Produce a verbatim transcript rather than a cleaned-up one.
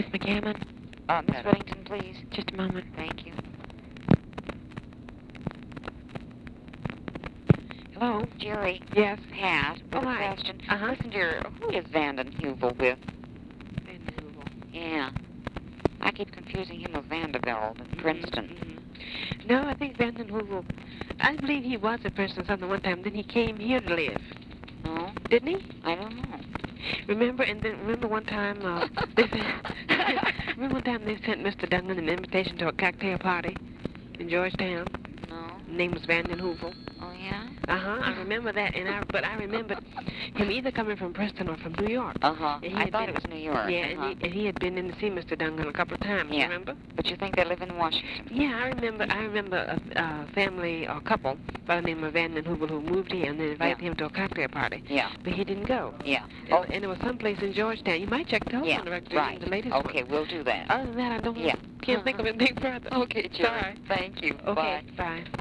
Miss McCammon? Uh, Miss Whittington, please. Just a moment. Thank you. Hello? Jerry. Yes? Pat, with Oh, a hi. question. Uh-huh. Listen, dear, who is Vanden Heuvel with? Vanden Heuvel. Yeah. I keep confusing him with Vanderbilt in Princeton. Mm-hmm. No, I think Vanden Heuvel, I believe he was at Princeton Southern one time. Then he came here to live. No? Didn't he? I don't know. Remember, and then remember one time, uh, they sent, remember one time they sent Mister Duncan an invitation to a cocktail party in Georgetown? No. His name was Vanden Heuvel. Oh, yeah? Uh-huh, I remember that, and I, but I remembered him either coming from Princeton or from New York. Uh-huh. And he I had thought been- it was New York. Yeah, uh-huh. and, he, and he had been in to see Mister Duncan a couple of times, Yeah. remember? But you think they live in Washington? Yeah, I remember I remember a, a family or couple by the name of Vanden Heuvel who moved here and they invited Yeah. him to a cocktail party. Yeah. But he didn't go. Yeah. And, Oh, and it was someplace in Georgetown. You might check the telephone yeah, directory, right. the latest Okay, one. we'll do that. Other than that, I don't Yeah. can't think of anything further. Okay, Jerry. Sorry. Thank you. Okay, Bye. bye.